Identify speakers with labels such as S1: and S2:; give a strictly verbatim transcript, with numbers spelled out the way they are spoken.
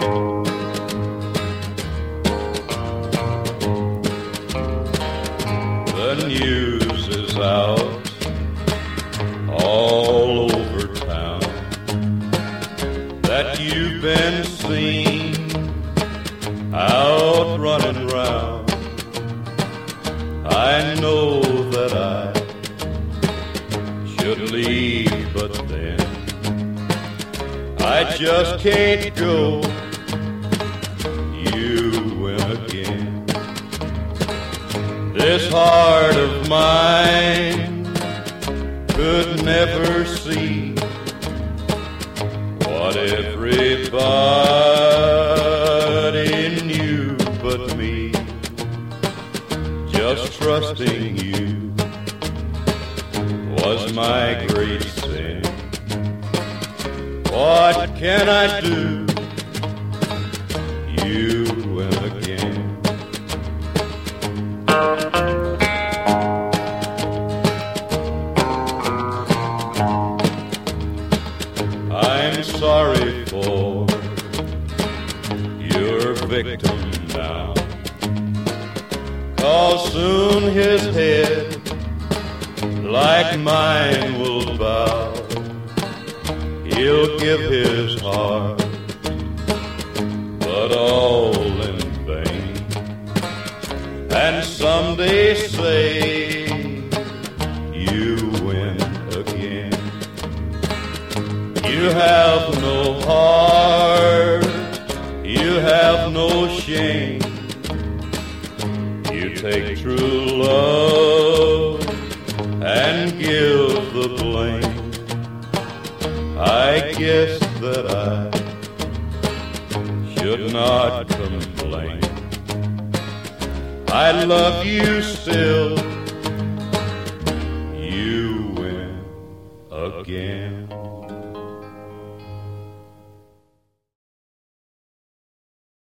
S1: The news is out all over town that you've been seen out running round. I know that I should leave, but then I just can't go. You win again. This heart of mine could never see what everybody knew but me. Just trusting you was my great sin. What can I do? You win again. I'm sorry for your victim now, 'cause soon his head, like mine, will bow. He'll give his heart, but all in vain. And someday say you win again. You have no heart, you have no shame. You take true love and give the blame. I guess that I should not complain. I love you still. You win again.